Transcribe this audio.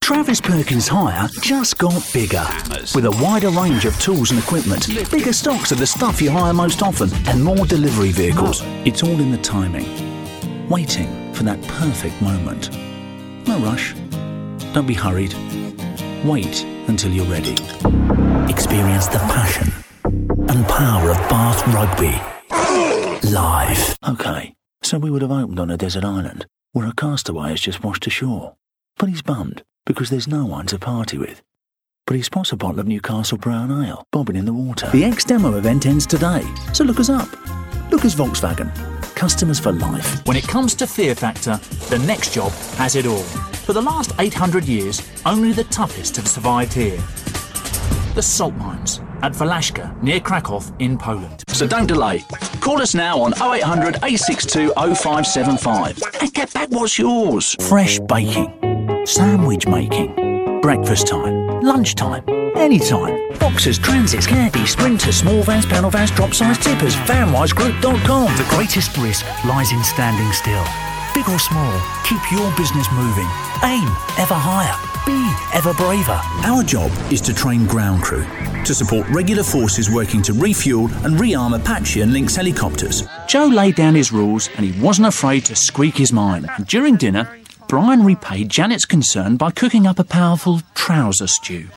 Travis Perkins Hire just got bigger. With a wider range of tools and equipment, bigger stocks of the stuff you hire most often, and more delivery vehicles. It's all in the timing. Waiting for that perfect moment. No rush. Don't be hurried. Wait until you're ready. Experience the passion and power of Bath Rugby. Live. OK, so we would have opened on a desert island where a castaway has just washed ashore. But he's bummed because there's no one to party with. But he spots a bottle of Newcastle Brown Ale bobbing in the water. The X-Demo event ends today, so look us up. Look us Volkswagen. Customers for life. When it comes to fear factor, the next job has it all. For the last 800 years, only the toughest have survived here. The salt mines at Walashka, near Krakow in Poland. So don't delay. Call us now on 0800 862 0575 and get back what's yours. Fresh baking, sandwich making, breakfast time, lunchtime, anytime. Boxers, transits, caddies, sprinters, small vans, panel vans, drop size tippers, vanwisegroup.com. The greatest risk lies in standing still. Big or small, keep your business moving. Aim ever higher. Be ever braver. Our job is to train ground crew to support regular forces working to refuel and rearm Apache and Lynx helicopters. Joe laid down his rules and he wasn't afraid to squeak his mind. And during dinner, Brian repaid Janet's concern by cooking up a powerful trouser stew.